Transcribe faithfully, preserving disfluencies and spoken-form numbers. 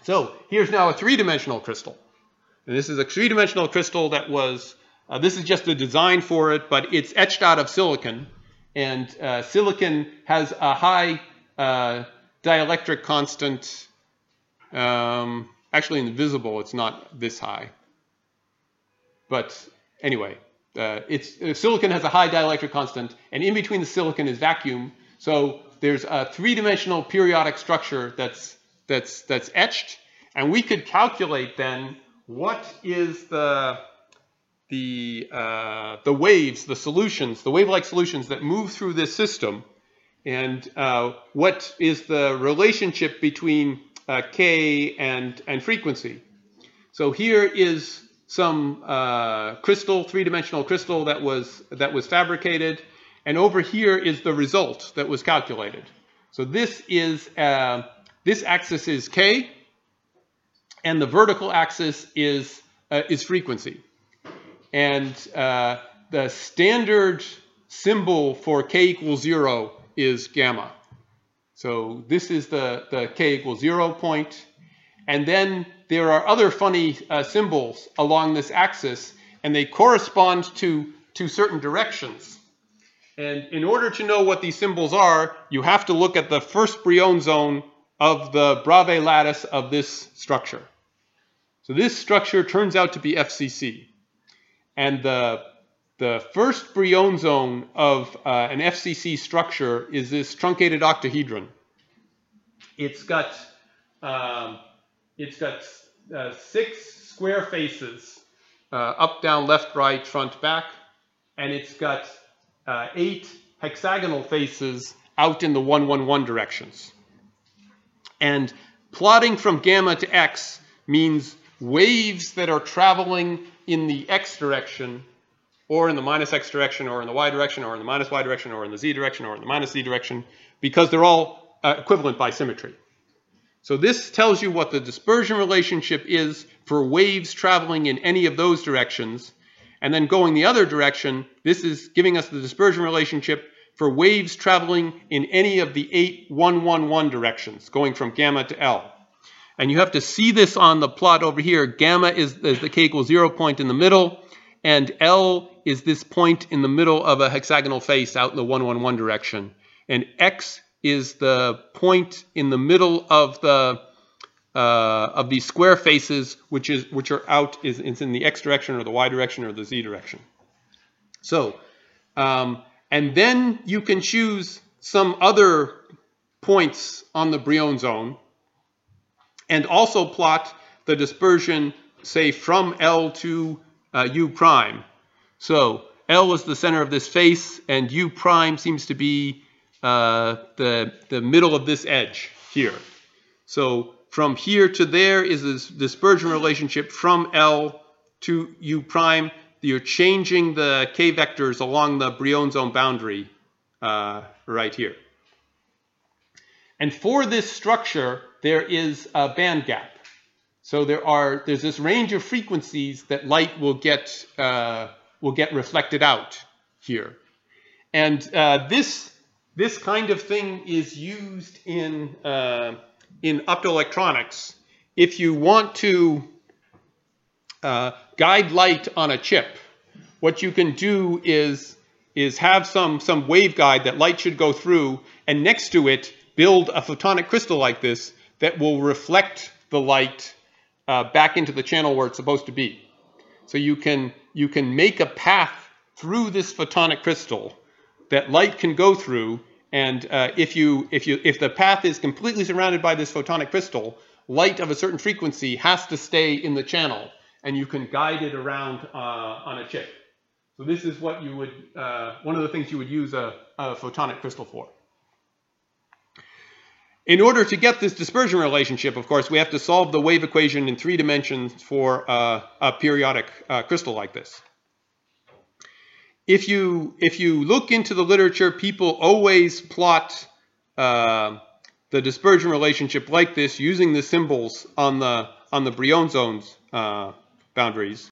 So here's now a three-dimensional crystal. And this is a three-dimensional crystal that was, uh, this is just the design for it, but it's etched out of silicon. And uh, silicon has a high uh, dielectric constant. Um, actually, in the visible, it's not this high. But anyway, uh, it's, uh, silicon has a high dielectric constant, and in between the silicon is vacuum. So there's a three-dimensional periodic structure that's, that's, that's etched. And we could calculate then what is the, the, uh, the waves, the solutions, the wave-like solutions that move through this system, and uh, what is the relationship between uh, K and, and frequency. So here is some uh, crystal, three-dimensional crystal that was, that was fabricated, and over here is the result that was calculated. So this is, uh, this axis is K, and the vertical axis is, uh, is frequency. And uh, the standard symbol for K equals zero is gamma. So this is the, the K equals zero point. And then there are other funny uh, symbols along this axis, and they correspond to, to certain directions. And in order to know what these symbols are, you have to look at the first Brion zone of the Bravais lattice of this structure. So this structure turns out to be F C C. And the, the first Brion zone of uh, an F C C structure is this truncated octahedron. It's got, um, it's got uh, six square faces, uh, up, down, left, right, front, back. And it's got uh, eight hexagonal faces out in the one, one, one directions. And plotting from gamma to x means waves that are traveling in the x direction, or in the minus x direction, or in the y direction, or in the minus y direction, or in the z direction, or in the minus z direction, because they're all uh, equivalent by symmetry. So this tells you what the dispersion relationship is for waves traveling in any of those directions. And then going the other direction, this is giving us the dispersion relationship for waves traveling in any of the eight one, one, one directions, going from gamma to L. And you have to see this on the plot over here. Gamma is, is the K equals zero point in the middle, and L is this point in the middle of a hexagonal face out in the one, one, one direction. And X is the point in the middle of the uh, of these square faces, which is which are out is, is in the X direction or the Y direction or the Z direction. So, um, and then you can choose some other points on the Brion zone, and also plot the dispersion, say, from L to uh, U prime. So L is the center of this face, and U prime seems to be uh, the, the middle of this edge here. So from here to there is this dispersion relationship from L to U prime. You're changing the K vectors along the Brion zone boundary uh, right here. And for this structure, there is a band gap. So there are there's this range of frequencies that light will get uh, will get reflected out here, and uh, this this kind of thing is used in uh, in optoelectronics. If you want to uh, guide light on a chip, what you can do is is have some some waveguide that light should go through, and next to it build a photonic crystal like this that will reflect the light uh, back into the channel where it's supposed to be. So you can, you can make a path through this photonic crystal that light can go through, and uh, if, you, if, you, if the path is completely surrounded by this photonic crystal, light of a certain frequency has to stay in the channel, and you can guide it around uh, on a chip. So this is what you would, uh, one of the things you would use a, a photonic crystal for. In order to get this dispersion relationship, of course, we have to solve the wave equation in three dimensions for uh, a periodic uh, crystal like this. If you, if you look into the literature, people always plot uh, the dispersion relationship like this using the symbols on the, on the Brion zones uh, boundaries.